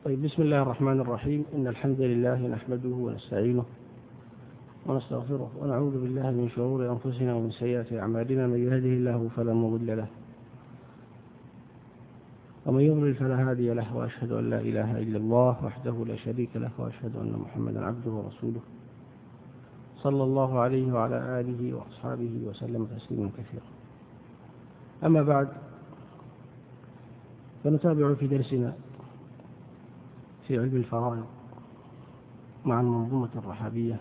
طيب، بسم الله الرحمن الرحيم. إن الحمد لله نحمده ونستعينه ونستغفره ونعوذ بالله من شرور أنفسنا ومن سيئات أعمالنا. من يهده الله فلا مضل له ومن يضلل فلا هادي له، وأشهد أن لا إله إلا الله وحده لا شريك له، وأشهد أن محمدا عبده ورسوله صلى الله عليه وعلى آله وأصحابه وسلم تسليما كثيرا. أما بعد، فنتابع في درسنا في علم الفرائض مع المنظومة الرحابية.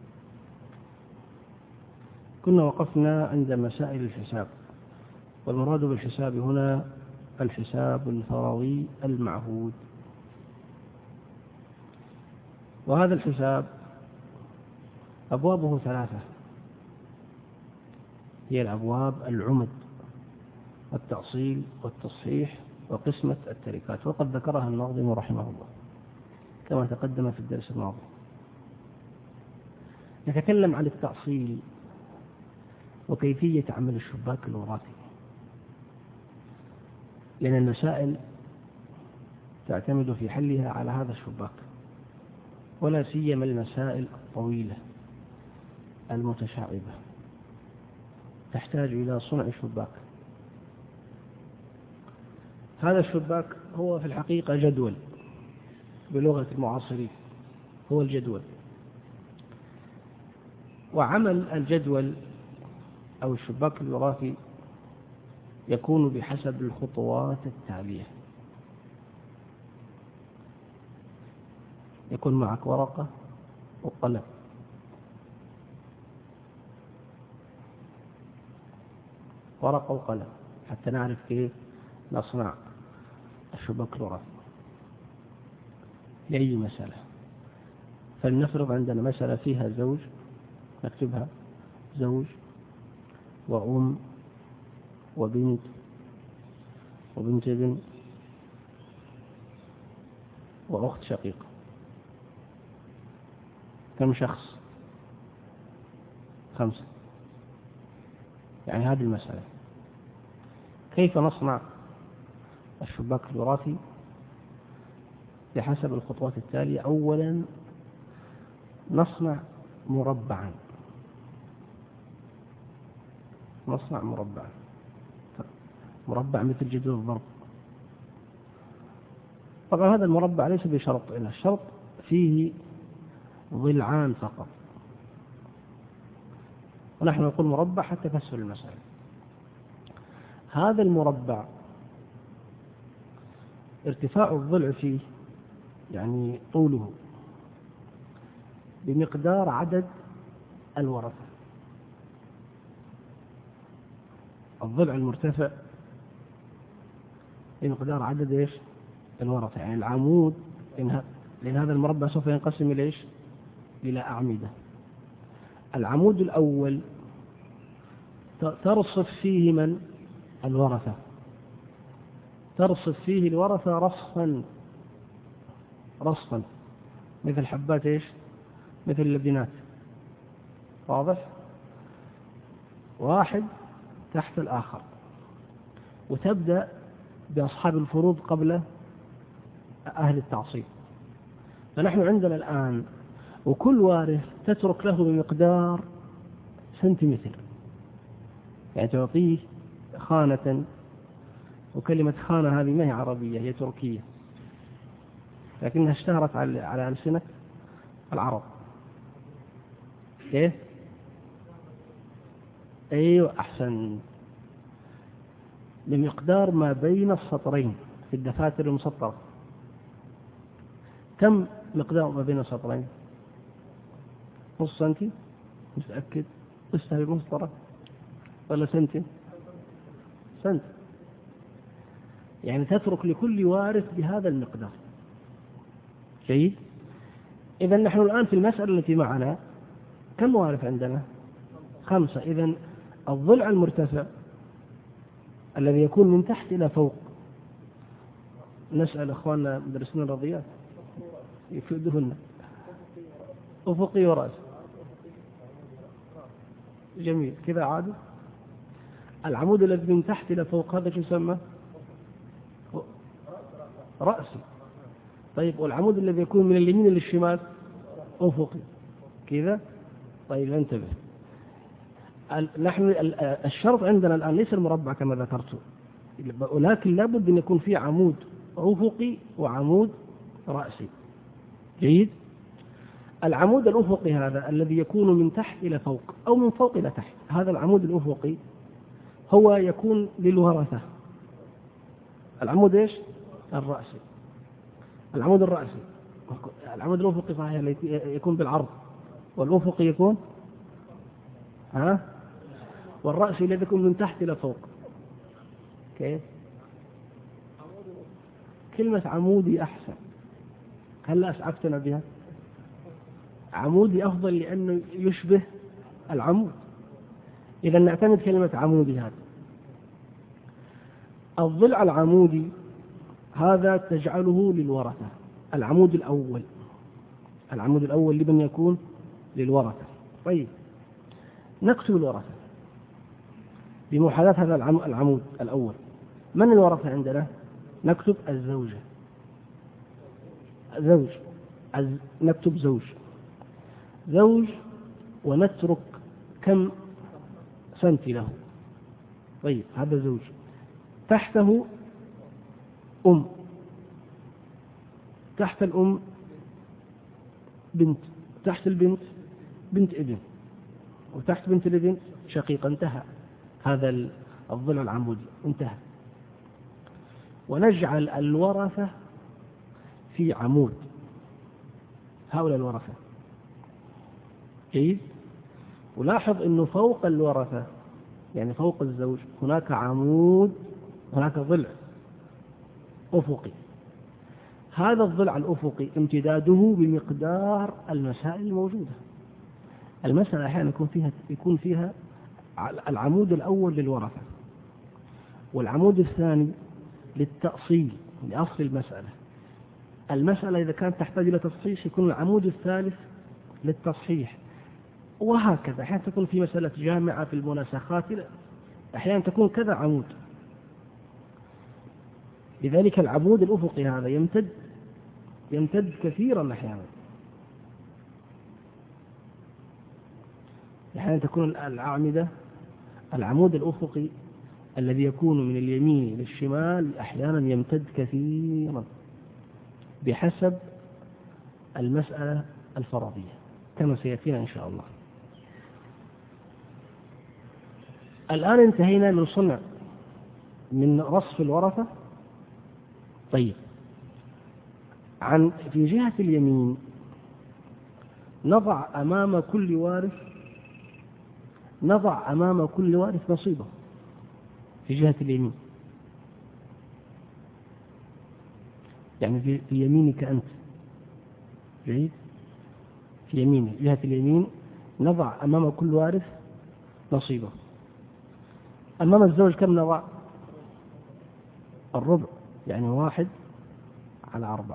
كنا وقفنا عند مسائل الحساب، والمراد بالحساب هنا الحساب الفرضي المعهود. وهذا الحساب أبوابه ثلاثة، هي الأبواب العمد: التأصيل والتصحيح وقسمة التركات، وقد ذكرها الناظم رحمه الله كما تقدم في الدرس الماضي. نتكلم عن التأصيل وكيفية عمل الشباك الوراثي، لأن المسائل تعتمد في حلها على هذا الشباك، ولا سيما المسائل الطويلة المتشعبة تحتاج إلى صنع شباك. هذا الشباك هو في الحقيقة جدول، بلغة المعاصرين هو الجدول. وعمل الجدول أو الشباك الوراثي يكون بحسب الخطوات التالية. يكون معك ورقة وقلم، ورقة وقلم حتى نعرف كيف نصنع الشباك الوراثي لأي مسألة. فلنفرض عندنا مسألة فيها زوج، نكتبها زوج وأم وبنت وبنت ابن وأخت شقيقة. كم شخص؟ 5. يعني هذه المسألة. كيف نصنع الشباك الوراثي؟ بحسب الخطوات التالية. أولا نصنع مربعا، مربع مثل جدول الضرب. طبعا هذا المربع ليس بشرط، إلا الشرط فيه ضلعان فقط، ونحن نقول مربع حتى تسهل المسألة. هذا المربع ارتفاع الضلع فيه، يعني طوله، بمقدار عدد الورثة. الضلع المرتفع بمقدار عدد ايش؟ الورثة. يعني العمود، لأن هذا المربع سوف ينقسم إلى ايش؟ إلى أعمدة. العمود الأول ترصف فيه من؟ الورثة. ترصف فيه الورثة رصفا مثل حبات ايش؟ مثل اللبنات. واضح؟ واحد تحت الآخر، وتبدأ بأصحاب الفروض قبل أهل التعصيب. فنحن عندنا الآن وكل وارث تترك له بمقدار سنتيمتر، يعني تعطيه خانة. وكلمة خانة هذه ما هي عربية، هي تركية، لكنها اشتهرت على ألسنة العرب. كيف؟ أيوة، أحسن. بمقدار ما بين السطرين في الدفاتر المسطرة. كم مقدار ما بين السطرين؟ نص سنتي؟ متأكد؟ تستهي المسطرة ولا سنتي؟ سنت. يعني تترك لكل وارث بهذا المقدار. جيد؟ إذا نحن الآن في المسألة التي معنا كم وارث عندنا؟ 5. إذا الضلع المرتفع الذي يكون من تحت إلى فوق، نسأل أخواننا مدرسين الرياضيات يفيدونا. أفقي ورأس. جميل كذا. عادي. العمود الذي من تحت إلى فوق هذا شو يسمى؟ رأسي. طيب والعمود الذي يكون من اليمين للشمال أفقي كذا. طيب انتبه، نحن الشرط عندنا الآن ليس المربع كما ذكرت، ولكن لابد أن يكون فيه عمود أفقي وعمود رأسي. جيد. العمود الأفقي هذا الذي يكون من تحت إلى فوق أو من فوق إلى تحت، هذا العمود الأفقي هو يكون للورثة. العمود إيش؟ الرأسي. العمود الرأسي، العمود الأفقي صحيح يكون بالعرض، والأفقي يكون والرأسي الذي يكون من تحت إلى فوق. كيف؟ كلمة عمودي أحسن، هل أسعفتنا بها؟ عمودي أفضل لأنه يشبه العمود. إذا نعتمد كلمة عمودي. هذا الضلع العمودي هذا تجعله للورثة. العمود الأول، العمود الأول لمن يكون للورثة. طيب نكتب الورثة بمحاذاة هذا العمود الأول. من الورثة عندنا؟ نكتب الزوجة، زوج، نكتب زوج، زوج، ونترك كم سنت له. طيب هذا زوج، تحته أم، تحت الأم بنت، تحت البنت بنت ابن، وتحت بنت الابن شقيقة. انتهى هذا الضلع العمودي، انتهى. ونجعل الورثة في عمود، هؤلاء الورثة. جيد. ولاحظ أنه فوق الورثة يعني فوق الزوج هناك عمود، هناك ضلع أفقي. هذا الضلع الأفقي امتداده بمقدار المسائل الموجودة. المسألة أحيانا يكون فيها العمود الأول للورثة، والعمود الثاني للتأصيل لأصل المسألة. المسألة إذا كانت تحتاج إلى تصحيح يكون العمود الثالث للتصحيح، وهكذا. أحيانا تكون في مسألة جامعة في المناسخات، أحيانا تكون كذا عمود. لذلك العمود الأفقي هذا يمتد كثيرا. أحيانا تكون الأعمدة، العمود الأفقي الذي يكون من اليمين للشمال أحيانا يمتد كثيرا بحسب المسألة الفرضية كما سيأتينا إن شاء الله. الآن انتهينا من صنع من رصف الورثة. طيب في جهة اليمين نضع أمام كل وارث نصيبه في جهة اليمين، يعني في يمينك أنت. جيد. في يمينه جهة اليمين نضع أمام كل وارث نصيبه. أمام الزوج كم نضع؟ الربع، يعني 1/4.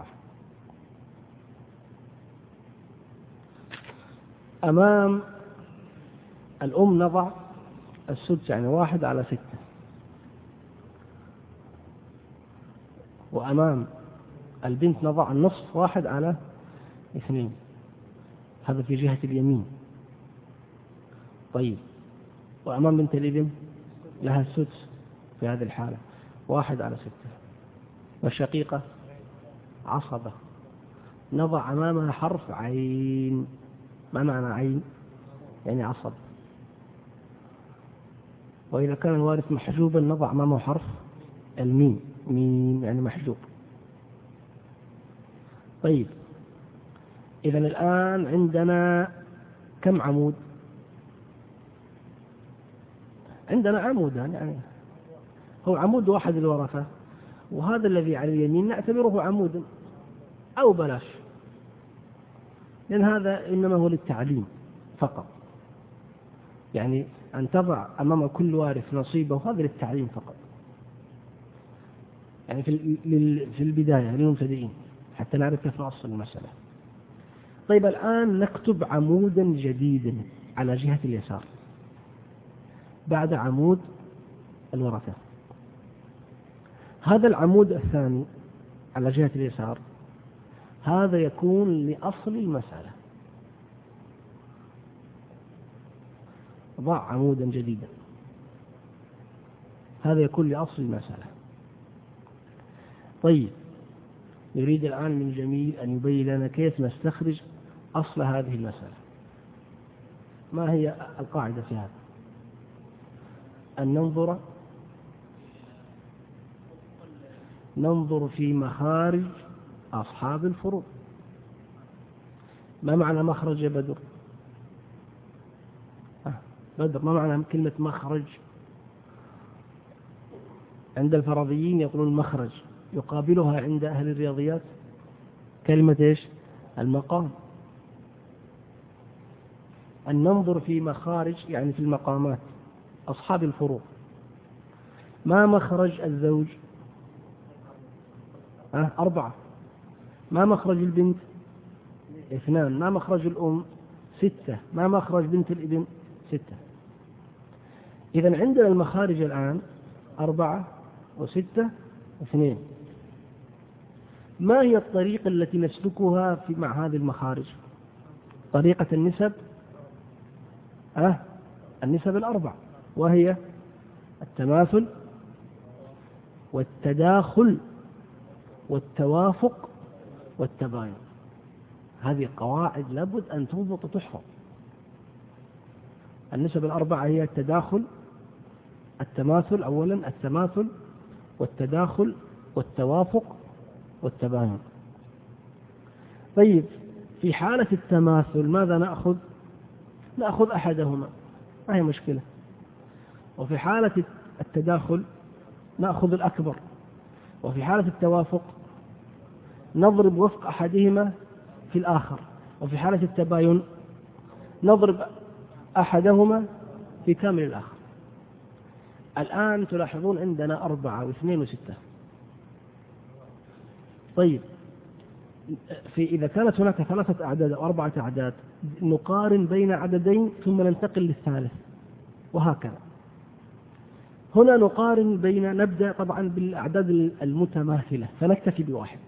أمام الأم نضع السدس، يعني 1/6. وأمام البنت نضع النصف 1/2. هذا في جهة اليمين. طيب وأمام بنت الابن لها السدس في هذه الحالة 1/6. والشقيقة عصبة نضع أمامها حرف عين. ما معنى عين؟ يعني عصب. وإذا كان الوارث محجوبا نضع أمامه حرف الميم، ميم يعني محجوب. طيب إذن الآن عندنا كم عمود؟ عندنا عمودان، يعني هو عمود واحد الورثة، وهذا الذي على اليمين نعتبره عمودا أو بلاش، لأن هذا إنما هو للتعليم فقط. يعني أن تضع أمام كل وارث نصيبه هذا للتعليم فقط، يعني في البداية للمبتدئين حتى نعرف كيف نأصل المسألة. طيب الآن نكتب عمودا جديدا على جهة اليسار بعد عمود الورثة. هذا العمود الثاني على جهة اليسار هذا يكون لأصل المسألة. ضع عمودا جديدا، هذا يكون لأصل المسألة. طيب، يريد الآن من جميل أن يبين لنا كيف نستخرج أصل هذه المسألة. ما هي القاعدة في هذا؟ أن ننظر في مخارج أصحاب الفروع. ما معنى مخرج يا بدر؟ بدر، ما معنى كلمة مخرج؟ عند الفرضيين يقولون مخرج، يقابلها عند أهل الرياضيات كلمة إيش؟ المقام. أن ننظر في مخارج يعني في المقامات أصحاب الفروع. ما مخرج الزوج؟ 4. ما مخرج البنت؟ 2. ما مخرج الأم؟ 6. ما مخرج بنت الابن؟ 6. إذن عندنا المخارج الآن 4 و6 و2. ما هي الطريقة التي نسلكها مع هذه المخارج؟ طريقة النسب، النسب 4، وهي التماثل والتداخل والتوافق والتباين. هذه قواعد لابد أن تضبط وتحفظ. النسب 4 هي التداخل، التماثل أولا، التماثل والتداخل والتوافق والتباين. طيب، في حالة التماثل ماذا نأخذ؟ نأخذ أحدهما، ما هي مشكلة. وفي حالة التداخل نأخذ الأكبر. وفي حالة التوافق نضرب وفق أحدهما في الآخر. وفي حالة التباين نضرب أحدهما في كامل الآخر. الآن تلاحظون عندنا 4 و2 و6. طيب، إذا كانت هناك 3 أعداد أو 4 أعداد نقارن بين عددين ثم ننتقل للثالث، وهكذا. هنا نقارن نبدأ طبعا بالأعداد المتماثلة فنكتفي ب1،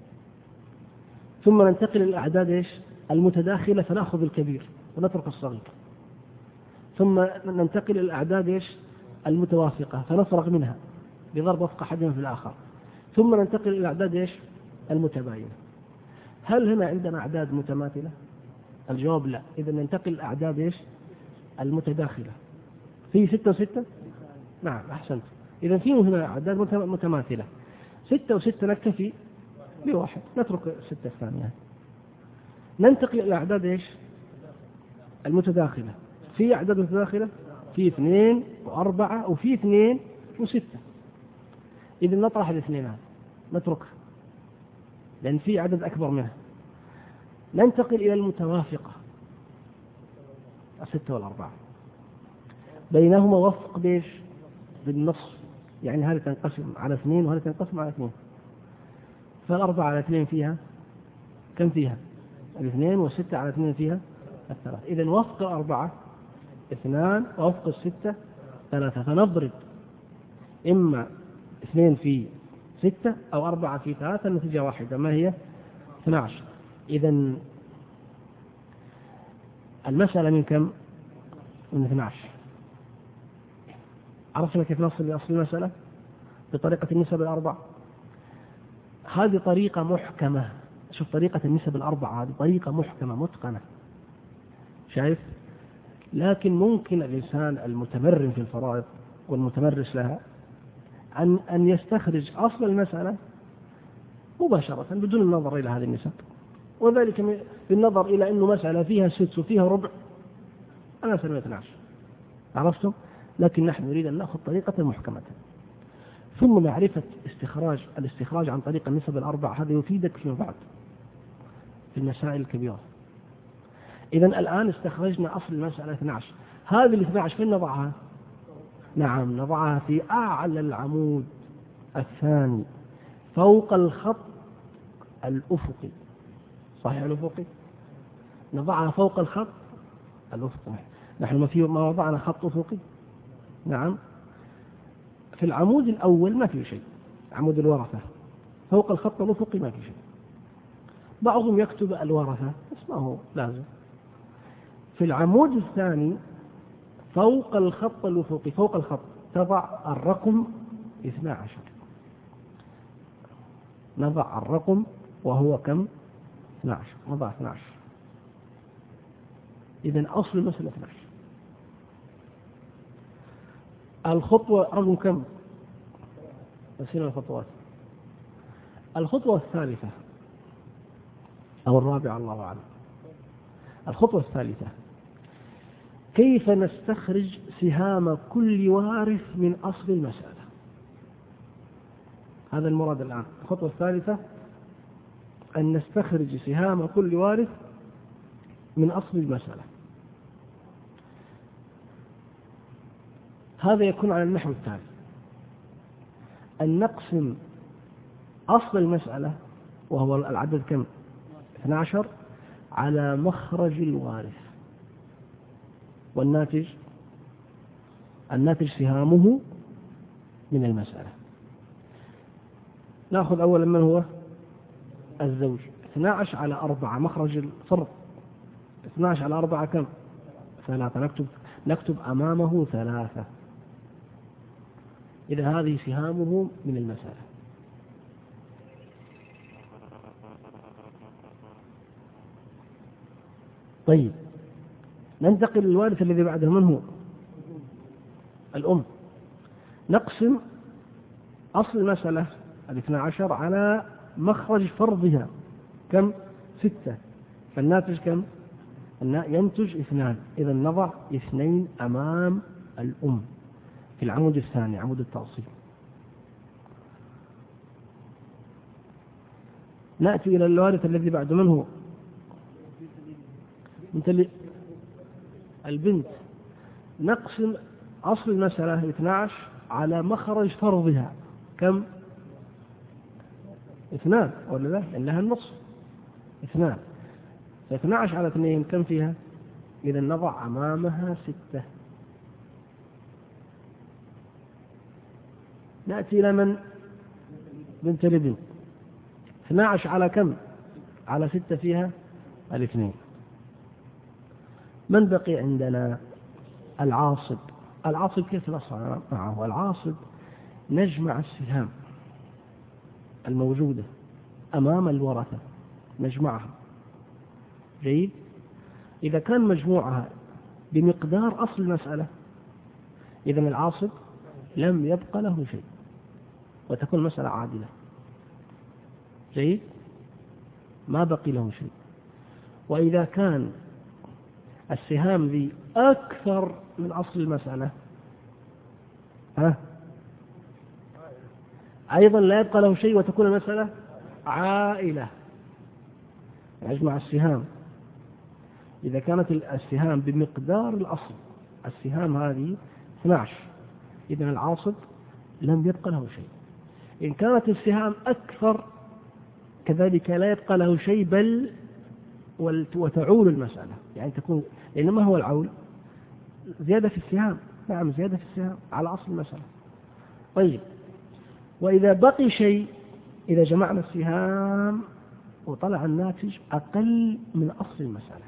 ثم ننتقل للأعداد المتداخلة فنأخذ الكبير ونترك الصغير، ثم ننتقل للأعداد المتوافقة فنفرغ منها بضرب وفق أحدهما في الآخر، ثم ننتقل إلى الأعداد المتباينة. هل هنا عندنا أعداد متماثلة؟ الجواب لا. إذا ننتقل للأعداد المتداخلة. في 6 و6؟ نعم، أحسنت. إذا في هنا أعداد متماثلة، 6 و6 نكتفي ب1، نترك 6 الثانية. ننتقل إلى الأعداد المتداخلة. في أعداد متداخلة، في 2 و4 وفي 2 و6. إذا نطرح الاثنين هذا نتركها لأن في عدد أكبر منها. ننتقل إلى المتوافقة، 6 و4 بينهما وفق بالنص، يعني هذه تنقسم على 2 وهذه تنقسم على 2. فال4 على 2 فيها كم؟ فيها 2، و6 على 2 فيها 3. إذن وفق 4 2 ووفق 6 3. فنضرب إما 2 في 6 أو 4 في 3، النتيجة واحدة، ما هي؟ 12. إذن المسألة من كم؟ من 12. عرفنا كيف نصل لأصل المسألة؟ بطريقة النسب 4. هذه طريقة محكمة. شوف، طريقة النسب 4 هذه طريقة محكمة متقنة، شايف؟ لكن ممكن الإنسان المتمرن في الفرائض والمتمرس لها أن يستخرج أصل المسألة مباشرة بدون النظر إلى هذه النسب، وذلك بالنظر إلى أنه مسألة فيها 6 وفيها ربع، أنا سنة 12. عرفتم؟ لكن نحن نريد أن نأخذ طريقة محكمة، ثم معرفة الاستخراج عن طريق النسب 4. هذا يفيدك فيما بعد في المسائل الكبيرة. إذن الآن استخرجنا أصل المسألة 12. هذه 12 فين نضعها؟ نعم، نضعها في أعلى العمود الثاني فوق الخط الأفقي. صحيح الأفقي؟ نضعها فوق الخط الأفقي. نحن ما وضعنا خط أفقي. نعم، في العمود الأول ما في شيء، عمود الورثة، فوق الخط الأفقي ما في شيء. بعضهم يكتب الورثة بس ما هو لازم. في العمود الثاني فوق الخط الأفقي، فوق الخط تضع الرقم 12. نضع الرقم وهو كم؟ 12. نضع 12. إذن أصل المسألة 12. الخطوة رقم كم؟ نسينا الخطوات. الخطوة الثالثة أو الرابعة الله أعلم. الخطوة الثالثة كيف نستخرج سهام كل وارث من أصل المسألة. هذا المراد الآن. الخطوة الثالثة أن نستخرج سهام كل وارث من أصل المسألة. هذا يكون على النحو التالي: أن نقسم أصل المسألة وهو العدد كم؟ 12 على مخرج الوارث، والناتج سهامه من المسألة. نأخذ أولا من هو الزوج. 12 على 4 مخرج الفرد. 12 على 4 كم؟ 3. نكتب أمامه 3. إذا هذه سهامه من المسألة. طيب ننتقل للوارث الذي بعده. من هو؟ الأم. نقسم أصل المسألة 12 على مخرج فرضها كم؟ 6. فالناتج كم؟ ينتج 2. إذا نضع 2 أمام الأم في العمود الثاني، عمود التأصيل. نأتي إلى الوارث الذي بعده. من هو؟ البنت. نقسم أصل المسألة 12 على مخرج فرضها كم؟ 2 ولا لا؟ لأنها النصف. 2. 12 على 2 كم فيها؟ إذا نضع أمامها 6. نأتي إلى من؟ بنت الابن. 12 على كم؟ على 6 فيها 2. من بقي عندنا؟ العاصب. العاصب كيف نصنع معه؟ العاصب نجمع السهام الموجودة أمام الورثة، نجمعها. جيد. إذا كان مجموعها بمقدار أصل المسألة إذن العاصب لم يبقى له شيء وتكون مسألة عادلة. جيد. ما بقي له شيء. وإذا كان السهام ذي أكثر من أصل المسألة أيضا لا يبقى له شيء وتكون المسألة عائلة. نجمع السهام. إذا كانت السهام بمقدار الأصل، السهام هذه 12، إذن العاصب لم يبقى له شيء. إن كانت السهام أكثر كذلك لا يبقى له شيء، بل وتعول المسألة. يعني تكون، لأن ما هو العول؟ زيادة في السهام. نعم، زيادة في السهام على أصل المسألة. طيب، وإذا بقي شيء، إذا جمعنا السهام وطلع الناتج أقل من أصل المسألة،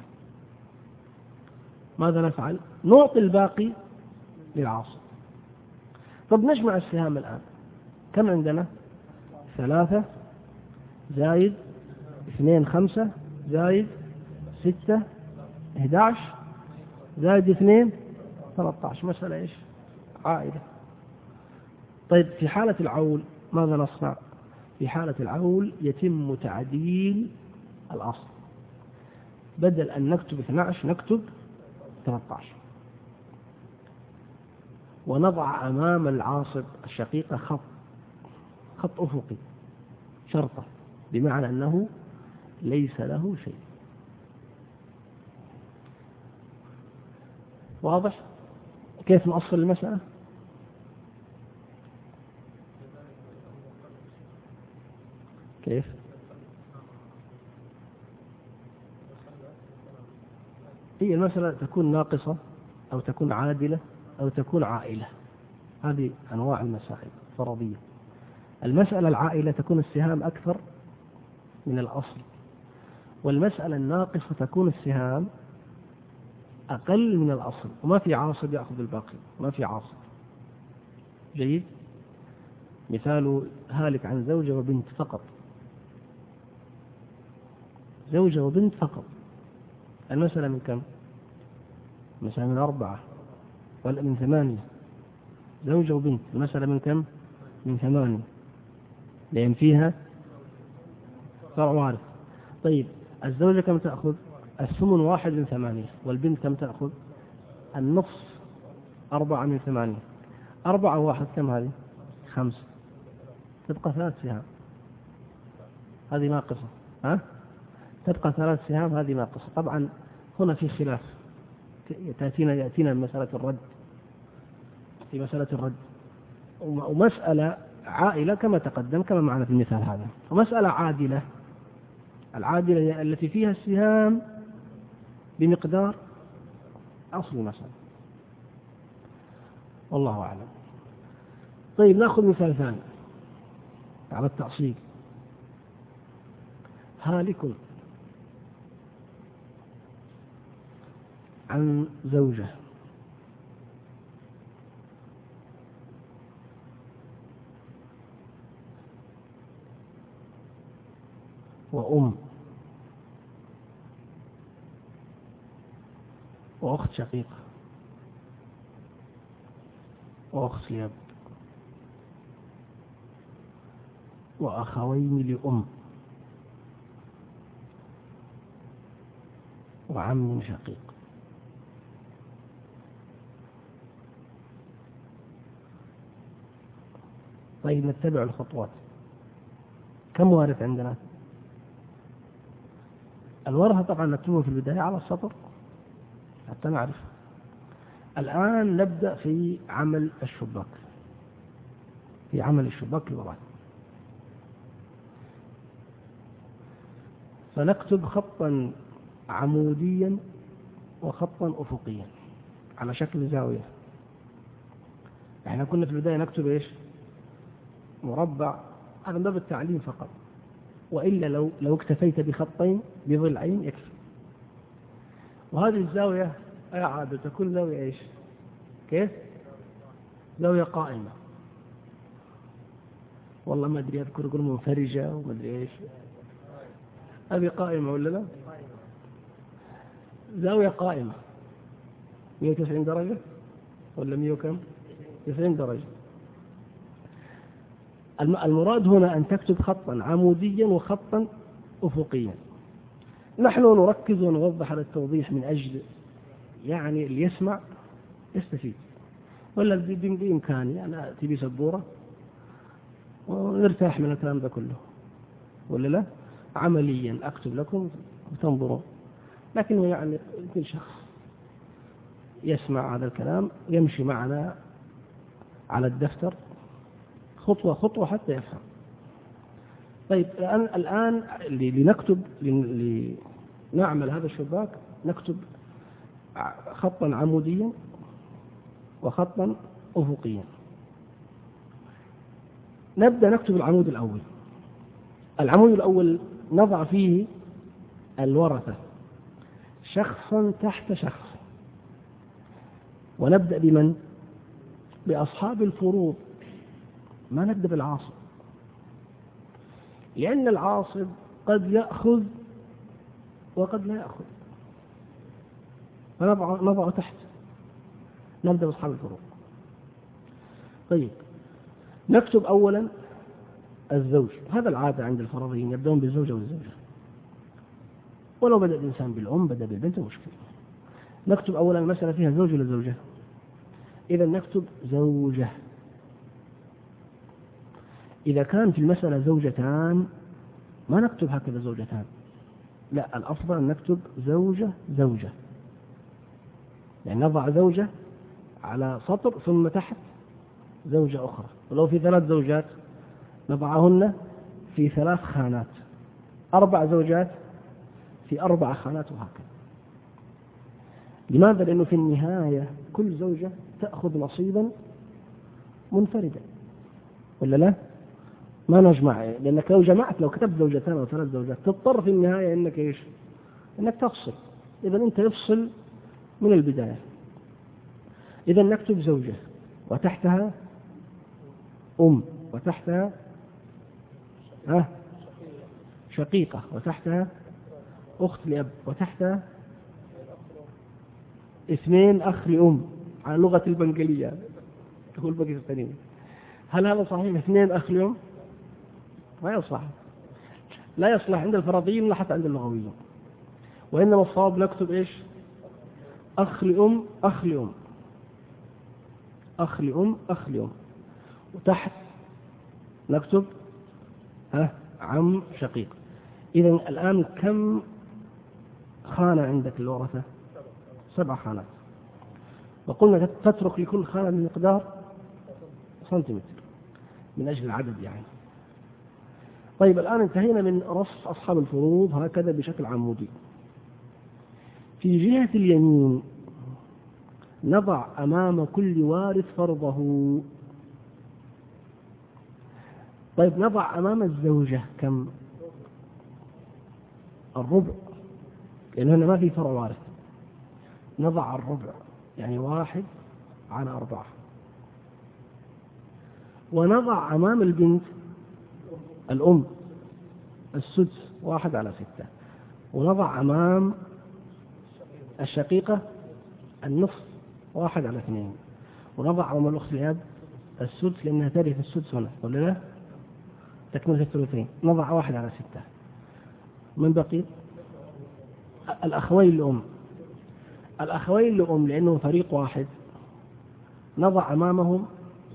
ماذا نفعل؟ نعطي الباقي للعاصب. طب نجمع السهام الآن. كم عندنا؟ 3 زائد 2 5 زائد 6 11 زائد 2 13. مسألة إيش؟ عائلة. طيب في حالة العول ماذا نصنع؟ في حالة العول يتم تعديل الأصل. بدل أن نكتب 12 نكتب 13، ونضع أمام العاصب الشقيقة خط أفقي شرطة، بمعنى أنه ليس له شيء. واضح كيف نأصل المسألة؟ كيف؟ هي المسألة تكون ناقصة أو تكون عادلة أو تكون عائلة. هذه أنواع المسائل فرضية. المسألة العائلة تكون السهام أكثر من الأصل، والمسألة الناقصة تكون السهام أقل من الأصل، وما في عاصب يأخذ الباقي، ما في عاصب. جيد. مثال هالك عن زوجة وبنت فقط، زوجة وبنت فقط. المسألة من كم؟ المسألة من 4 ولا من 8؟ زوجة وبنت، المسألة من كم؟ من 8، لأن فيها فرع وارث. طيب الزوجة كم تأخذ؟ الثمن 1 من 8، والبنت كم تأخذ؟ النصف 4 من 8. 4 و1 كم هذه؟ 5. تبقى 3 سهام، هذه ناقصة. تبقى 3 سهام، هذه ناقصة. طبعا هنا في خلاف، يأتينا مسألة الرد، في مسألة الرد، ومسألة عائلة كما تقدم كما معنا في المثال هذا، ومسألة عادلة. العادلة التي فيها السهام بمقدار أصل مثلا، والله أعلم. طيب نأخذ مثال ثاني على التأصيل. هالك عن زوجة وأم وأخت شقيقة وأخت لأب وأخوين لأم وعم شقيق. طيب نتبع الخطوات. كم وارث عندنا؟ الورثة طبعا نكتبه في البداية على السطر حتى نعرف. الآن نبدأ في عمل الشباك، في عمل الشباك للورثة. فنكتب خطا عموديا وخطا أفقيا على شكل زاوية. احنا كنا في البداية نكتب ايش؟ مربع، هذا من باب التعليم فقط، وإلا لو اكتفيت بخطين بضلعين يكفي. وهذه الزاوية عادة تكون زاوية ايش؟ كيف؟ زاوية قائمة. والله ما ادري، اذكر يقول منفرجة وما ادري ايش. هذه قائمة ولا لا؟ زاوية قائمة 190 درجة ولا 100 وكم؟ 90 درجة. المراد هنا أن تكتب خطا عموديا وخطا أفقيا. نحن نركز ونوضح على التوضيح من أجل يعني اللي يسمع يستفيد، ولا بإمكاني أنا أتي بسبورة ونرتاح من الكلام ده كله، ولا لا؟ عمليا أكتب لكم وتنظروا، لكن يعني كل شخص يسمع هذا الكلام يمشي معنا على الدفتر خطوة خطوة حتى يفهم. طيب الآن لنكتب لنعمل هذا الشباك نكتب خطا عموديا وخطا أفقيا. نبدأ نكتب العمود الأول. العمود الأول نضع فيه الورثة شخصا تحت شخص، ونبدأ بمن؟ بأصحاب الفروض، ما نبدأ بالعاصب، لأن العاصب قد يأخذ وقد لا يأخذ، فنضع تحت. نبدأ بأصحاب الفروض. طيب نكتب أولا الزوج، هذا العادة عند الفرضيين يبدأون بالزوجة والزوجة، ولو بدأ الإنسان بالأم بدأ بالبنت مشكلة. نكتب أولا المسألة فيها زوج ولا زوجة؟ إذا نكتب زوجة. إذا كان في المسألة زوجتان ما نكتب هكذا زوجتان، لا، الأفضل أن نكتب زوجة زوجة، يعني نضع زوجة على سطر ثم تحت زوجة أخرى. ولو في 3 زوجات نضعهن في 3 خانات، 4 زوجات في 4 خانات، وهكذا. لماذا؟ لأنه في النهاية كل زوجة تأخذ نصيبا منفردا، ولا لا؟ ما نجمع، لأنك لو جمعت، لو كتبت زوجتان أو 3 زوجات تضطر في النهاية إنك إيش؟ إنك تفصل. إذا أنت افصل من البداية. إذا نكتب زوجة وتحتها وتحتها شقيقة وتحتها أخت لأب وتحتها 2 أخ لأم على لغة البنغالية تقول باكستانية. هل هذا صحيح؟ 2 أخ لأم ما يصلح، لا يصلح عند الفرضيين ولا حتى عند اللغويين. وإنما الصواب نكتب إيش؟ أخ لأم أخ لأم أخ لأم أخ لأم، وتحت نكتب عم شقيق. إذا الآن كم خانة عندك الورثة؟ 7 خانات، وقلنا تترك لكل خانة بمقدار سنتيمتر من أجل العدد يعني. طيب الآن انتهينا من رصف أصحاب الفروض هكذا بشكل عمودي. في جهة اليمين نضع أمام كل وارث فرضه. طيب نضع أمام الزوجة كم؟ الربع، لأن هنا ما في فرع وارث. نضع الربع يعني 1/4. ونضع أمام البنت الأم السدس 1/6. ونضع أمام الشقيقة النصف 1/2. ونضع أمام الأخت الأب السدس لأنها ترث السدس هنا ولا لا؟ تكملة الثلثين. نضع 1/6. من بقي؟ الأخوين لأم. الأخوين لأم لأنهم فريق واحد نضع أمامهم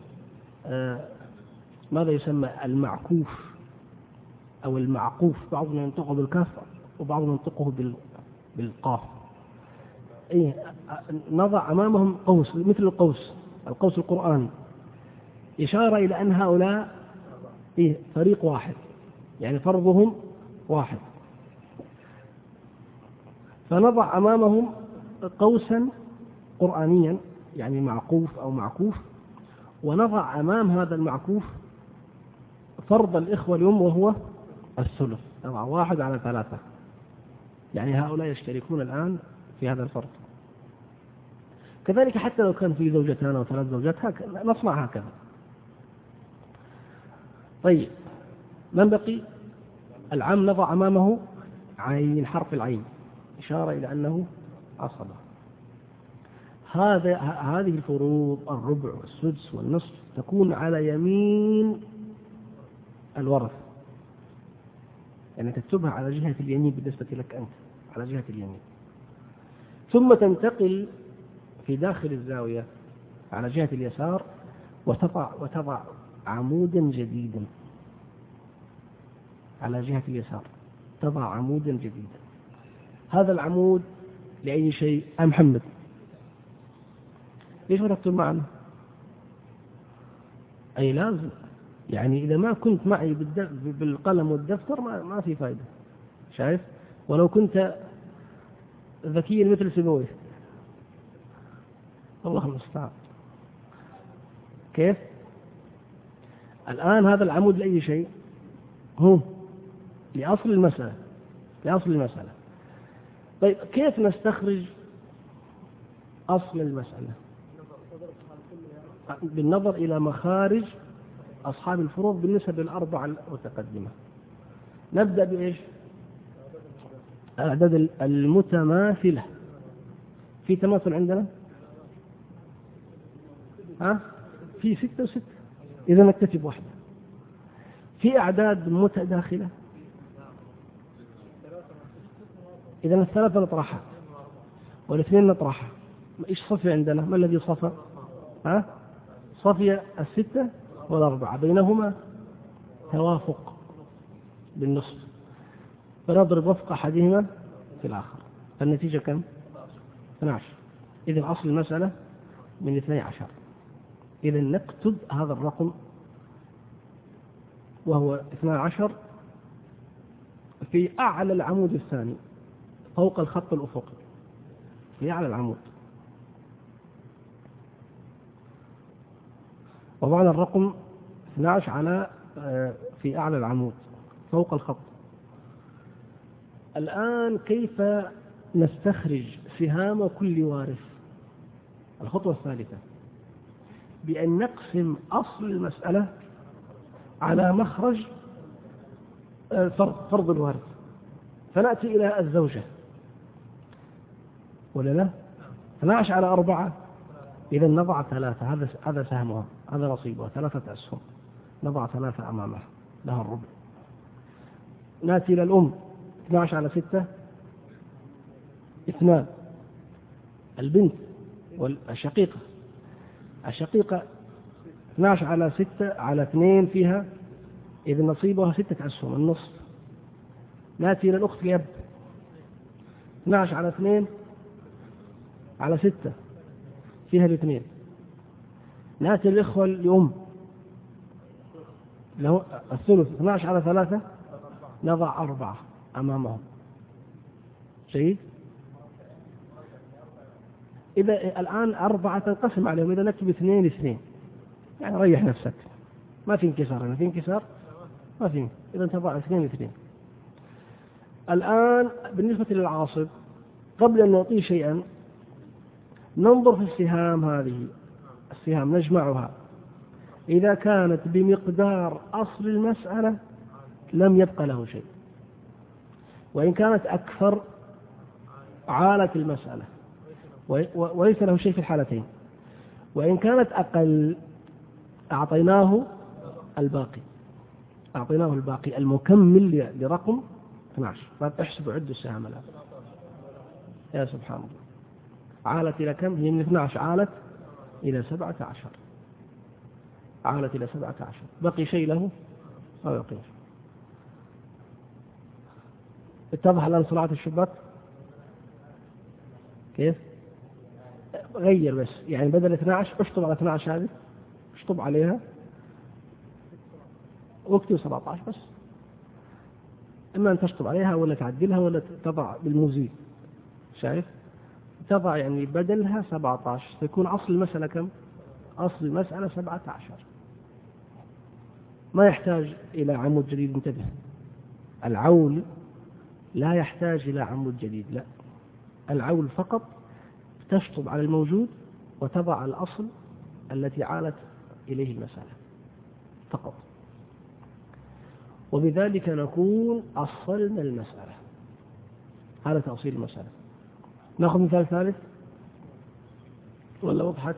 ماذا يسمى المعكوف أو المعقوف، بعضهم ينطقه بالكاف وبعضهم ينطقه بالقاف. نضع أمامهم قوس مثل القوس القرآن، إشارة إلى أن هؤلاء فريق واحد يعني فرضهم واحد. فنضع أمامهم قوسا قرآنيا يعني معقوف أو معكوف، ونضع أمام هذا المعكوف فرض الإخوة اليوم وهو الثلث، نضع 1/3. يعني هؤلاء يشتركون الآن في هذا الفرض. كذلك حتى لو كان في 2 أو 3 زوجات نصنع هكذا. طيب من بقي؟ العم نضع أمامه عين، حرف العين، إشارة إلى أنه عصبة. هذه الفروض الربع والسدس والنصف تكون على يمين الورث، يعني تكتبها على جهة اليمين بالنسبة لك أنت على جهة اليمين، ثم تنتقل في داخل الزاوية على جهة اليسار وتضع عمودا جديدا على جهة اليسار، تضع عمودا جديدا. هذا العمود لأي شيء؟ محمد ليش ما تكتب معنا؟ أي لازم، يعني إذا ما كنت معي بالقلم والدفتر ما في فائدة. شايف؟ ولو كنت ذكيا مثل سيبويه الله المستعان. كيف؟ الآن هذا العمود لأي شيء؟ هو لأصل المسألة. طيب كيف نستخرج أصل المسألة؟ بالنظر إلى مخارج أصحاب الفروض بالنسبة للأربعة المتقدمة. نبدأ بإيش؟ الأعداد المتماثلة. في تماثل عندنا؟ في 6 و6، إذا نكتفي بواحدة. في أعداد متداخلة، إذا 3 نطرحها وال2 نطرحها. إيش صفي عندنا؟ ما الذي صفى؟ صفي 6 وال4 بينهما توافق بالنصف، فنضرب وفق أحدهما في الآخر، فالنتيجة كم؟ 12. إذن أصل المسألة من 12. إذن نكتب هذا الرقم وهو 12 في أعلى العمود الثاني فوق الخط الأفقي، في أعلى العمود. وضعنا الرقم 12 على في أعلى العمود فوق الخط. الآن كيف نستخرج سهام كل وارث؟ الخطوة الثالثة بأن نقسم أصل المسألة على مخرج فرض الوارث، فنأتي إلى الزوجة ولا لا؟ 12 على 4، إذا نضع 3، هذا سهمها، هذا نصيبها 3 أسهم، نضع 3 أمامها لها الربع. نأتي إلى الأم 12 على 6 2، البنت والشقيقة 12 على 6 على 2 فيها، إذا نصيبها 6 أسهم النصف. نأتي إلى الأخت لأب 12 على 2 على 6 فيها الاثنين. نأتي الإخوة لأم له الثلث 12 على 3 نضع 4 أمامهم. جيد. إذا الآن 4 تنقسم عليهم، إذا نكتب 2 يعني ريح نفسك، ما في انكسار هنا، في انكسار ما في، إذا تضع 2. الآن بالنسبة للعاصب قبل أن نعطيه شيئا ننظر في السهام، هذه السهام نجمعها، إذا كانت بمقدار أصل المسألة لم يبقى له شيء، وإن كانت أكثر عالت المسألة وليس له شيء في الحالتين، وإن كانت أقل أعطيناه الباقي المكمل لرقم 12. فاحسبوا عدوا السهام الآن. يا سبحان الله، عالت إلى كم؟ هي من 12 عالت إلى 17، عالت إلى 17. بقي شيء له أو يقين؟ اتضح الآن صناعة الشباك كيف؟ غير بس، يعني بدل 12 اشطب على 12 هذه، اشطب عليها واكتب 17 بس، إما أن تشطب عليها ولا تعدلها ولا تضع بالمزيد. شايف؟ تضع يعني بدلها 17، تكون أصل المسألة كم؟ أصل المسألة 17. ما يحتاج إلى عمود جديد. انتبه، العول لا يحتاج إلى عمود جديد، لا، العول فقط تشطب على الموجود وتضع الأصل التي عالت إليه المسألة فقط، وبذلك نكون أصلنا المسألة. هذا تأصيل المسألة. نأخذ مثال ثالث ولا وضحت؟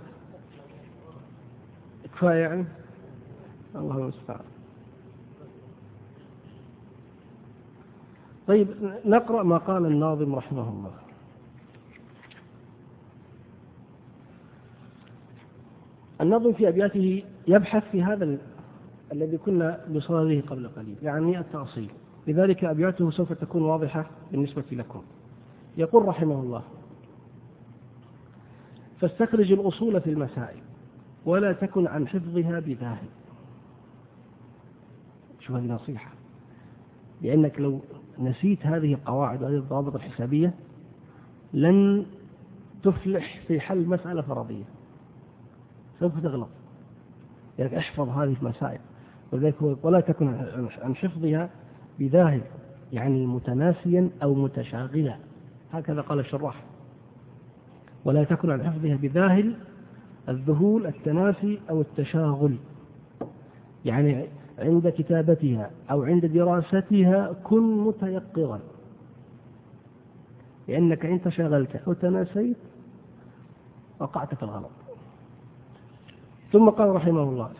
كفاية يعني؟ الله المستعان. طيب نقرأ ما قال الناظم رحمه الله. الناظم في أبياته يبحث في هذا الذي كنا بصدده قبل قليل، يعني التأصيل، لذلك أبياته سوف تكون واضحة بالنسبة لكم. يقول رحمه الله: فاستخرج الأصول في المسائل ولا تكن عن حفظها بذاهب. شو هذه نصيحة، لأنك لو نسيت هذه القواعد وهذه الضوابط الحسابية لن تفلح في حل مسألة فرضية، سوف تغلط. يعني احفظ هذه المسائل، ولذلك ولا تكن عن حفظها بذاهب، يعني متناسيا أو متشاغلا، هكذا قال الشراح. ولا تكن عن حفظها بذاهل، الذهول التناسي أو التشاغل، يعني عند كتابتها أو عند دراستها كن متيقظا، لأنك إن تشاغلت أو تناسيت وقعت في الغلط. ثم قال رحمه الله: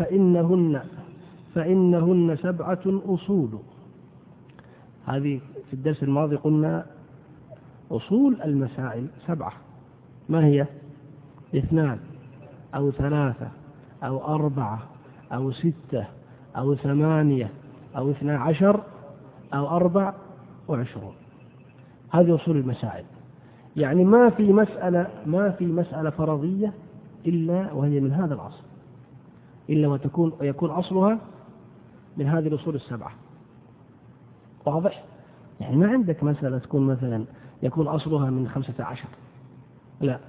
فإنهن 7 أصول. هذه في الدرس الماضي قلنا أصول المسائل 7، ما هي؟ 2 أو 3 أو 4 أو 6 أو 8 أو 12 أو 24. هذه أصول المسائل. يعني ما في مسألة فرضية إلا وهي من هذا الأصل، إلا ويكون أصلها من هذه الأصول 7. واضح؟ يعني ما عندك مسألة تكون مثلا يكون أصلها من 15، لا،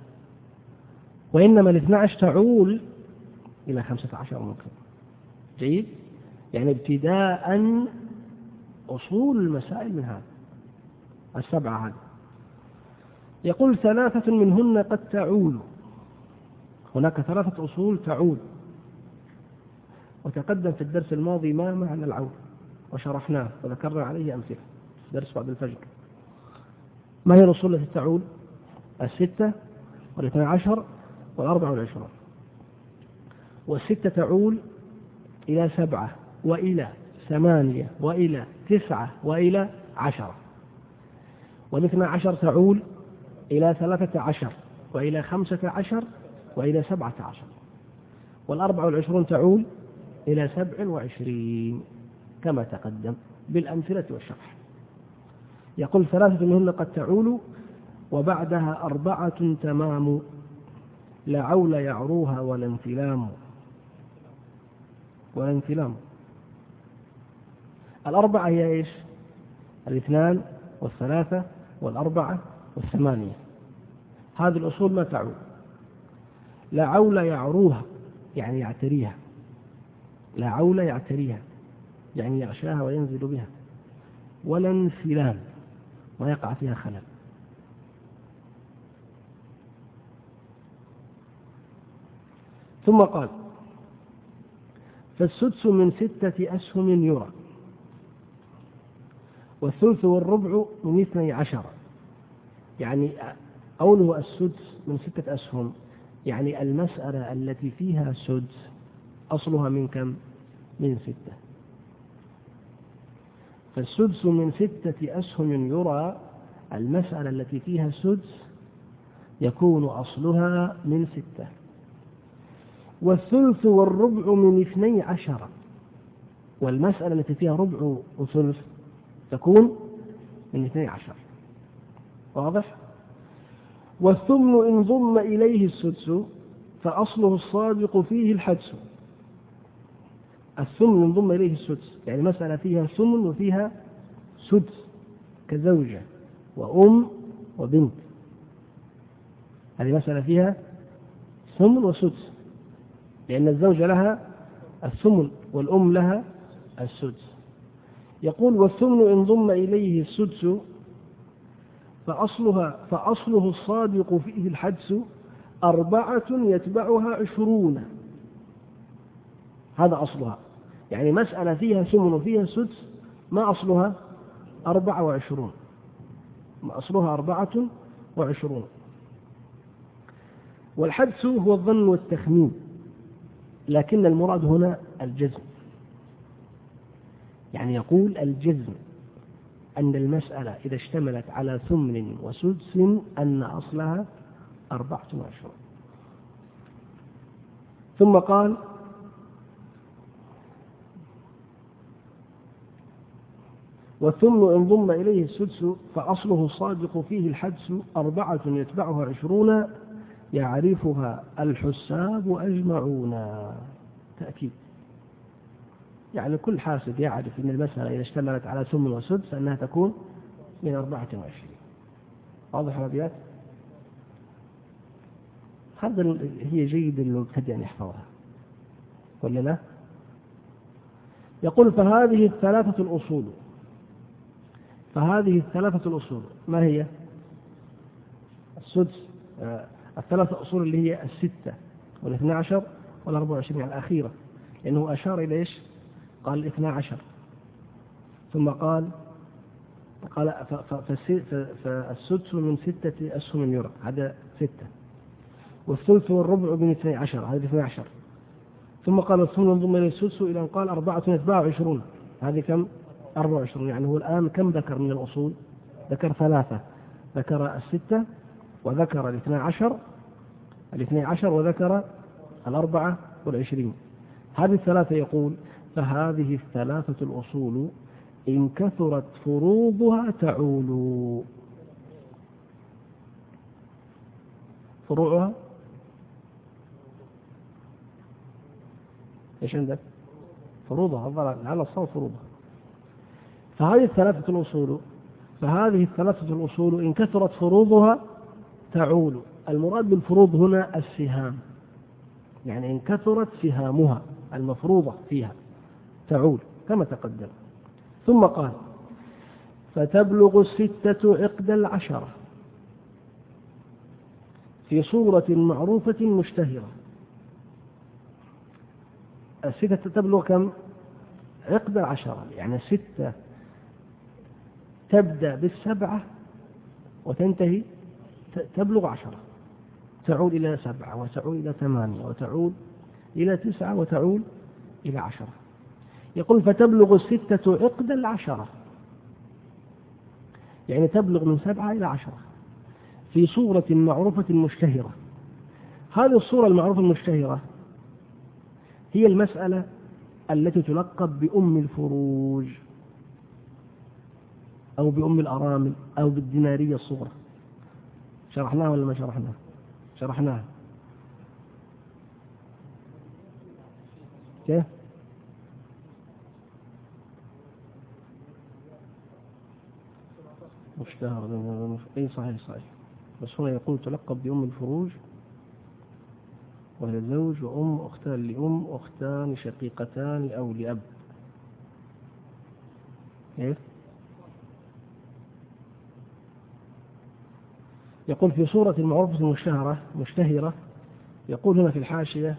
وإنما 12 تعول إلى 15 ممكن. جيد؟ يعني ابتداء أصول المسائل من هذا السبعة هذه. يقول 3 منهن قد تعول. هناك 3 أصول تعول، وتقدم في الدرس الماضي ما معنى العول وشرحناه وذكرنا عليه أمثلة في درس بعد الفجر. ما هي الأصول التي تعول؟ 6 وال12 وال24. والستة تعول إلى 7 وإلى 8 وإلى 9 وإلى 10. وال12 تعول إلى 13 وإلى 15 وإلى 17. وال24 تعول إلى 27 كما تقدم بالأمثلة والشرح. يقول 3 منهن قد تعول وبعدها 4 تمام، لا عول يعروها ولا انفلام. ولا انفلام. 4 هي إيش؟ 2 و3 و4 و8. هذه الأصول ما تعول. لا عول يعروها يعني يعتريها، لا عول يعتريها يعني يغشاها وينزل بها، ولا انفلام ويقع فيها خلل. ثم قال: فالسدس من 6 أسهم يرى، والثلث والربع من 12. يعني قوله السدس من 6 أسهم يعني المسألة التي فيها سدس أصلها من كم؟ من 6. فالسدس من 6 أسهم يرى، المسألة التي فيها سدس يكون أصلها من 6. والثلث والربع من 12، والمسألة التي فيها ربع وثلث تكون من 12. واضح؟ والثمن إن ضم إليه السدس فأصله الصادق فيه الحدس. الثمن إن ضم إليه السدس يعني مسألة فيها ثمن وفيها سدس كزوجة وأم وبنت، هذه مسألة فيها ثمن وسدس، لأن الزوجة لها الثمن والأم لها السدس. يقول: والثمن إن ضم إليه السدس فأصله الصادق فيه الحدس 4 يتبعها 20. هذا أصلها، يعني مسألة فيها ثمن وفيها سدس ما أصلها 24، ما أصلها 24. والحدس هو الظن والتخمين، لكن المراد هنا الجزم. يعني يقول الجزم أن المسألة إذا اشتملت على ثمن وسدس أن أصلها 24. ثم قال: والثمن إن ضم إليه السدس فأصله الصادق فيه الحدس 4 يتبعها 20 يعرفها الحساب أجمعون. تأكيد، يعني كل حاسب يعرف أن المسألة إذا اشتملت على ثمن وسدس أنها تكون من 24. واضح يا أبيات؟ هذا هي جيد المبتدئ أن يحفظها ولا لا؟ يقول: فهذه الثلاثة الأصول ما هي؟ السدس، الثلاثة أصول اللي هي 6 وال12 وال24 يعني الأخيرة، لأنه أشار إلى إيش؟ قال 12، ثم قال فالسدس من 6 أسهم يرى، هذا 6. والثلث والربع من 12، هذا 12. ثم قال: الثمن ضم إلى السدس إلى أن قال 4 يتبعها 20، هذه كم؟ 24. يعني هو الآن كم ذكر من الأصول؟ ذكر 3، ذكر 6 وذكر 12 وذكر 24. هذه 3 يقول: فهذه 3 الأصول إن كثرت فروضها تعول. فروعها ايش عندك؟ فروضها على الصوت فروضها. فهذه 3 الأصول إن كثرت فروضها تعول. المراد بالفروض هنا السهام، يعني إن كثرت سهامها المفروضة فيها تعول كما تقدم. ثم قال فتبلغ 6 عقد 10 في صورة معروفة مشتهرة. 6 تبلغ كم؟ عقد 10، يعني 6 تبدأ بال7 وتنتهي تبلغ 10، تعود إلى 7 وتعود إلى 8 وتعود إلى 9 وتعود إلى 10. يقول فتبلغ 6 عقد 10، يعني تبلغ من 7 إلى 10 في صورة معروفة مشتهرة. هذه الصورة المعروفة المشتهرة هي المسألة التي تلقب بأم الفروج أو بأم الأرامل أو بالدينارية الصغرى. شرحناها ولا ما شرحناها؟ شرحناها. كيف؟ مشتهر. أي صحيح. بس هنا يقول تلقب بأم الفروج، وهي زوج وأم، أختان لأم، أختان شقيقتان أو لأب. كيف؟ يقول في صورة المعروفة مشتهرة، يقول هنا في الحاشية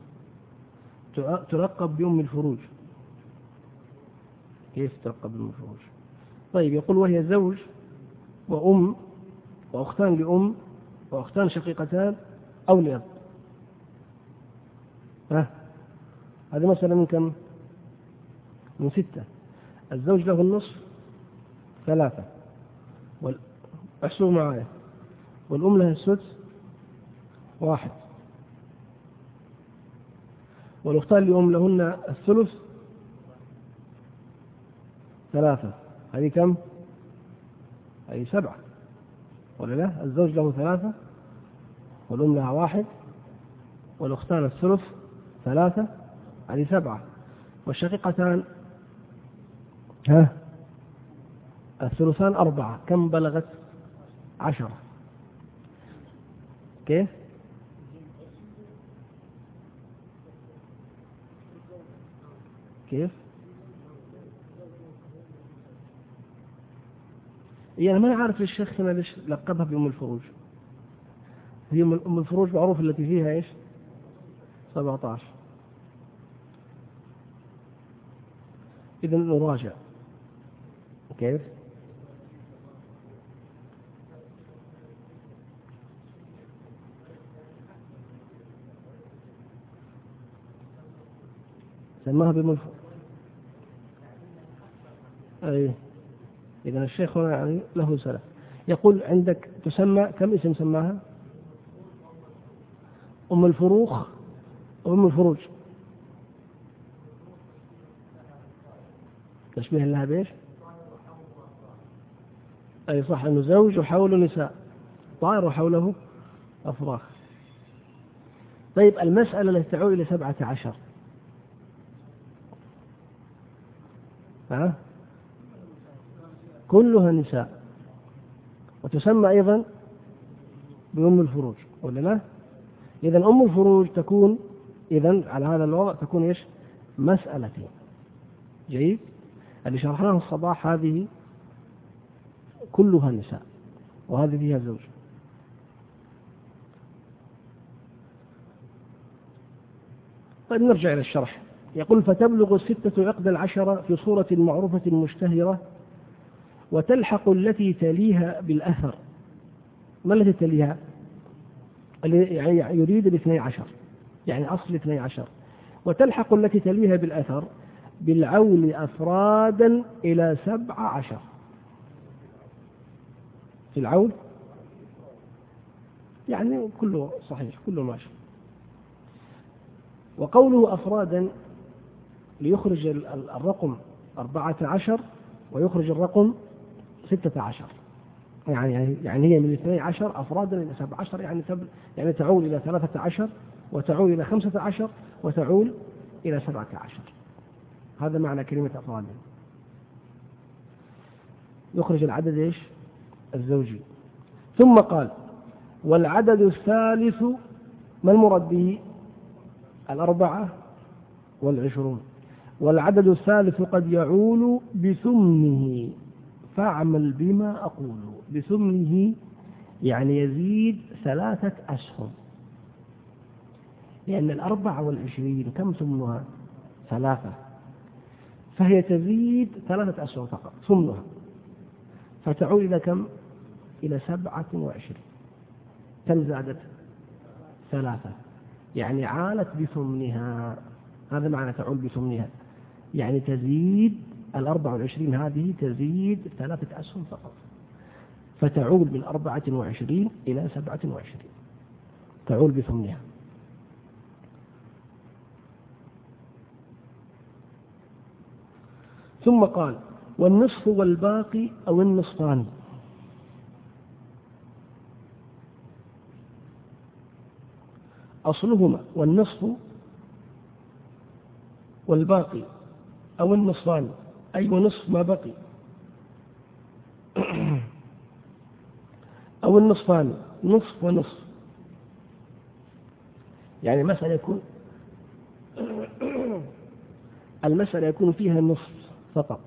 تلقب بأم الفروج. كيف تلقب بأم الفروج؟ طيب يقول وهي زوج وأم وأختان لأم وأختان شقيقتان أو لأب. هذه مسألة من كم؟ من 6. الزوج له النصف 3، احسبوا معايا، والأم لها السدس 1، والأختان لأم لهن الثلث 3. هذه كم؟ هذه 7 ولا لا؟ الزوج له 3 والأم لها 1 والأختان الثلث 3، هذه 7. والشقيقتان الثلثان 4، كم بلغت؟ 10. كيف؟ يعني ما نعرف الشيخ هنا ليش لقبها بأم الفروج. هي أم الفروج معروف التي فيها إيش؟ 17. إذن نراجع. كيف؟ سماها بأم الفروج. أي إذن الشيخ هنا يعني له سلف. يقول عندك تسمى كم اسم سماها؟ أم الفروخ وأم الفروج. تشبيه لها بإيش؟ أي صح، أنه زوج وحوله نساء، طائر وحوله أفراخ. طيب المسألة التي تعود إلى 17 كلها نساء، وتسمى أيضا بأم الفروج ولا لا؟ إذن أم الفروج تكون إذن على هذا الوضع تكون إيش؟ مسألتين. جيد. اللي شرحناه الصباح هذه كلها نساء، وهذه فيها زوج. طيب نرجع إلى الشرح. يقول فتبلغ 6 عقد 10 في صورة معروفة مشتهرة، وتلحق التي تليها بالأثر. ما التي تليها؟ يعني يريد 12، يعني أصل 12. وتلحق التي تليها بالأثر بالعول أفرادا إلى 17. في العول يعني كله صحيح، كله ماشي. وقوله أفرادا ليخرج الرقم 14 ويخرج الرقم 16. يعني هي من 12 أفرادا إلى 17، يعني تعول إلى 13 وتعول إلى 15 وتعول إلى 17. هذا معنى كلمة أفرادا. يخرج العدد إيش؟ الزوجي. ثم قال والعدد الثالث ما المراد به؟ 24. والعدد الثالث قد يعول بثمنه فاعمل بما أقول. بثمنه يعني يزيد 3 أسهم، لأن 24 كم ثمنها؟ 3، فهي تزيد 3 أسهم فقط ثمنها، فتعود إلى كم؟ إلى 27. كم زادت؟ 3، يعني عالت بثمنها. هذا معنى تعول بثمنها، يعني تزيد 24 هذه تزيد 3 أسهم فقط، فتعود من 24 إلى 27، تعول بثمنها. ثم قال والنصف والباقي أو النصفان. أصلهما والنصف والباقي أو النصفان، أي ونصف ما بقي أو النصفان، نصف ونصف. يعني مثلا يكون المسألة يكون فيها نصف فقط،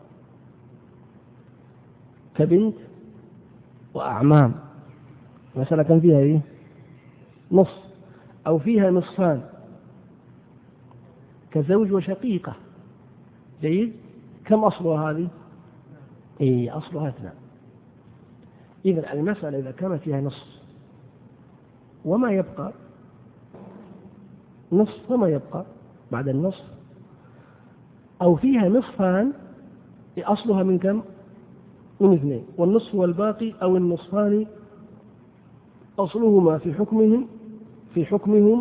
كبنت وأعمام، مسألة كان فيها إيه؟ نصف، أو فيها نصفان كزوج وشقيقة. جيد. كم أصلها هذه؟ إيه، أصلها 2. إذا المسألة إذا كانت فيها نصف وما يبقى نصف وما يبقى بعد النصف، أو فيها نصفان أصلها من كم؟ من 2. والنصف والباقي أو النصفان أصلهما في حكمهم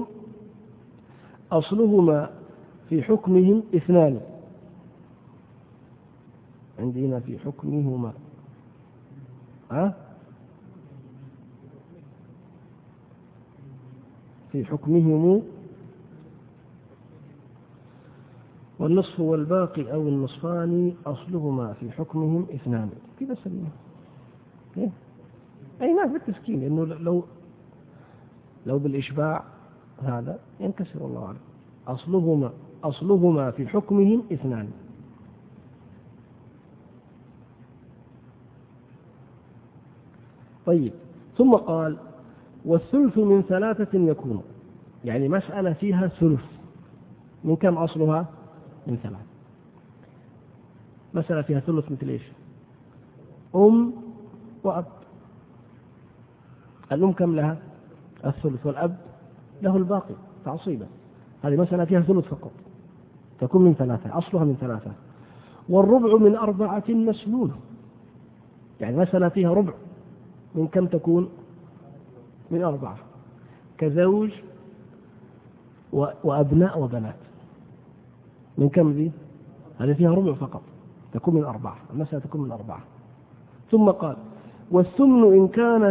أصلهما في حكمهم 2. عندنا في حكمهما في حكمهم والنصف والباقي أو النصفان أصلهما في حكمهم 2. كذا سليم. أي نعم بالتسكين، لأنه لو بالإشباع هذا ينكسر. الله أعلم. أصلهما في حكمهم 2. طيب. ثم قال والثلث من 3 يكون، يعني مسألة فيها ثلث، من كم أصلها؟ من 3. مسألة فيها ثلث مثل إيش؟ أم وأب. الأم كم لها؟ الثلث، والأب له الباقي تعصيبا. هذه مسألة فيها ثلث فقط، تكون من 3، أصلها من 3. والربع من 4 مسلول، يعني مسألة فيها ربع، من كم تكون؟ من 4، كزوج وأبناء وبنات. من كم ذي؟ هذه فيها ربع فقط، تكون من 4، المسألة تكون من 4. ثم قال والثمن إن كان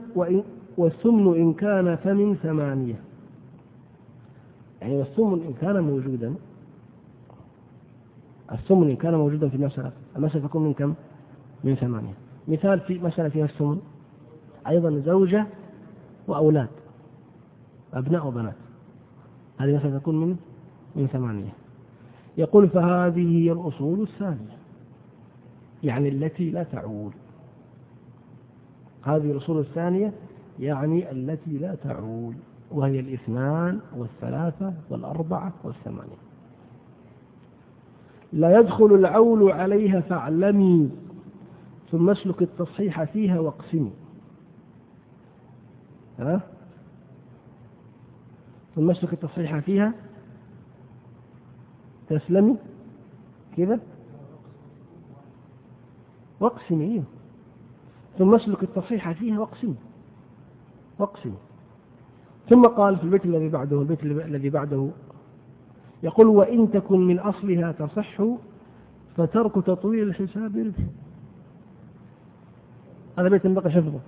ثمن 8، يعني والثمن إن كان موجودا، الثمن إن كان موجودا في المسألة تكون من كم؟ من 8. مثال في مسألة فيها الثمن أيضا زوجة وأولاد، أبناء وبنات، هذه مسألة تكون من 8. يقول فهذه هي الأصول الثانية، يعني التي لا تعول. هذه الأصول الثانية يعني التي لا تعول، وهي 2 و3 و4 و8. لا يدخل العول عليها فاعلمي، ثم اسلك التصحيح فيها واقسمي. ثم اسلك التصحيح فيها تسلمي كذا واقسمي، ثم اسلك التصحيح فيها واقسمي. ثم قال في البيت الذي بعده يقول وإن تكن من أصلها تصح فترك تطويل الحساب ربح. هذا بيت بقى شفظه.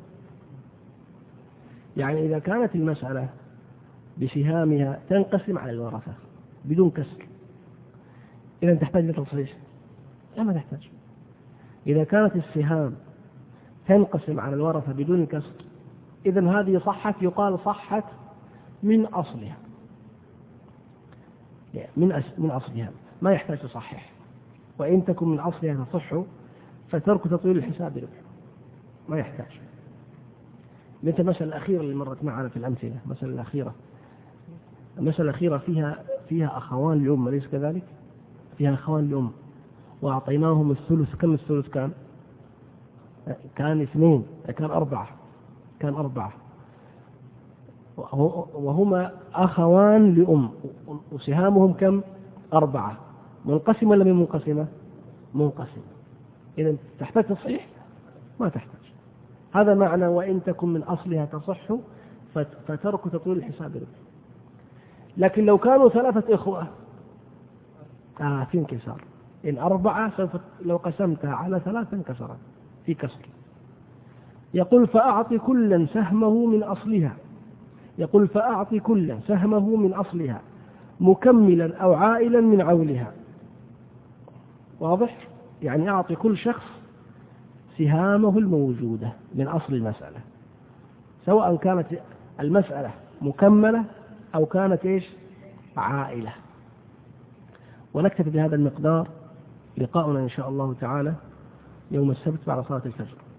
يعني إذا كانت المسألة بسهامها تنقسم على الورثة بدون كسر، إذا تحتاج لتصحيح؟ لا، ما تحتاج. إذا كانت السهام تنقسم على الورثة بدون كسر، إذن هذه صحت، يقال صحت من أصلها، من أصلها. ما يحتاج تصحح. وإن تكن من أصلها تصح فترك تطويل الحساب ربح، ما يحتاج. مثل المسألة الأخيرة اللي مرت معنا في الأمثلة، المسألة الأخيرة فيها أخوان لأم، أليس كذلك؟ فيها أخوان لأم وأعطيناهم الثلث. كم الثلث كان؟ كان 2، كان 4 وهما أخوان لأم، وسهامهم كم؟ 4. منقسمة ولا من منقسمة؟ منقسمة. إذا تحتاج تصحيح؟ ما تحتاج. هذا معنى وإن تكن من أصلها تصح فترك تطويل الحساب ربح. لكن لو كانوا 3 إخوة في انكسار. إن 4 سوف لو قسمتها على 3 انكسرت في كسر. يقول فأعطي كلا سهمه من أصلها، يقول فأعطي كلا سهمه من أصلها مكملا أو عائلا من عولها. واضح؟ يعني أعطي كل شخص سهامه الموجودة من أصل المسألة، سواء كانت المسألة مكملة أو كانت عائلة. ونكتفي بهذا المقدار. لقاؤنا إن شاء الله تعالى يوم السبت بعد صلاة الفجر.